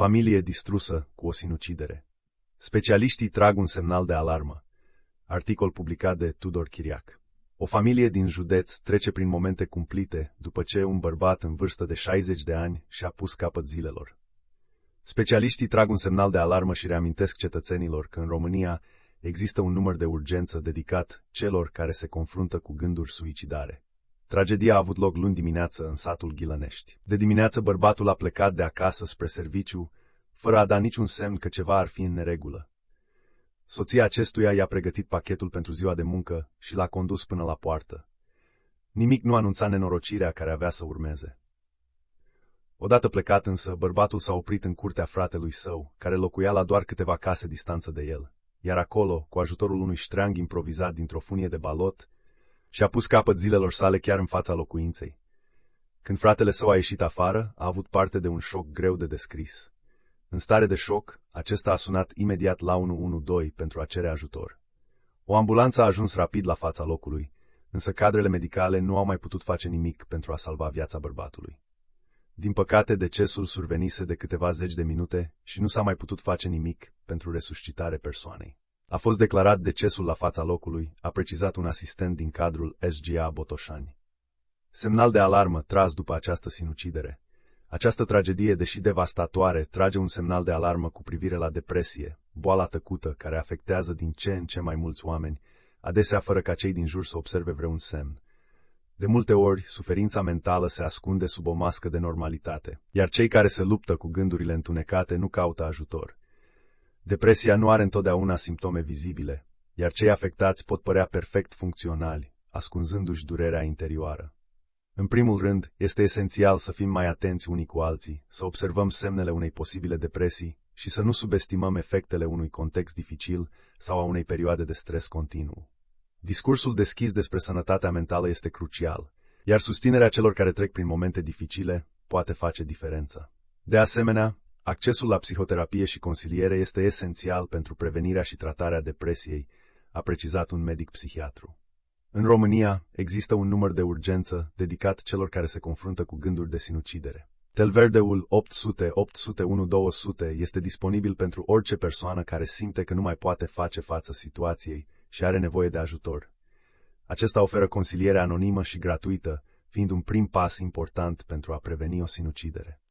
Familie distrusă cu o sinucidere. Specialiștii trag un semnal de alarmă. Articol publicat de Tudor Chiriac. O familie din județ trece prin momente cumplite după ce un bărbat în vârstă de 60 de ani și-a pus capăt zilelor. Specialiștii trag un semnal de alarmă și reamintesc cetățenilor că în România există un număr de urgență dedicat celor care se confruntă cu gânduri suicidare. Tragedia a avut loc luni dimineață în satul Ghilănești. De dimineață bărbatul a plecat de acasă spre serviciu, fără a da niciun semn că ceva ar fi în neregulă. Soția acestuia i-a pregătit pachetul pentru ziua de muncă și l-a condus până la poartă. Nimic nu anunța nenorocirea care avea să urmeze. Odată plecat însă, bărbatul s-a oprit în curtea fratelui său, care locuia la doar câteva case distanță de el, iar acolo, cu ajutorul unui ștreang improvizat dintr-o funie de balot, și-a pus capăt zilelor sale chiar în fața locuinței. Când fratele său a ieșit afară, a avut parte de un șoc greu de descris. În stare de șoc, acesta a sunat imediat la 112 pentru a cere ajutor. O ambulanță a ajuns rapid la fața locului, însă cadrele medicale nu au mai putut face nimic pentru a salva viața bărbatului. Din păcate, decesul survenise de câteva zeci de minute și nu s-a mai putut face nimic pentru resuscitare persoanei. A fost declarat decesul la fața locului, a precizat un asistent din cadrul SGA Botoșani. Semnal de alarmă tras după această sinucidere. Această tragedie, deși devastatoare, trage un semnal de alarmă cu privire la depresie, boala tăcută care afectează din ce în ce mai mulți oameni, adesea fără ca cei din jur să observe vreun semn. De multe ori, suferința mentală se ascunde sub o mască de normalitate, iar cei care se luptă cu gândurile întunecate nu caută ajutor. Depresia nu are întotdeauna simptome vizibile, iar cei afectați pot părea perfect funcționali, ascunzându-și durerea interioară. În primul rând, este esențial să fim mai atenți unii cu alții, să observăm semnele unei posibile depresii și să nu subestimăm efectele unui context dificil sau a unei perioade de stres continuu. Discursul deschis despre sănătatea mentală este crucial, iar susținerea celor care trec prin momente dificile poate face diferența. De asemenea, accesul la psihoterapie și consiliere este esențial pentru prevenirea și tratarea depresiei, a precizat un medic psihiatru. În România există un număr de urgență dedicat celor care se confruntă cu gânduri de sinucidere. Telverdeul 800-801-200 este disponibil pentru orice persoană care simte că nu mai poate face față situației și are nevoie de ajutor. Acesta oferă consiliere anonimă și gratuită, fiind un prim pas important pentru a preveni o sinucidere.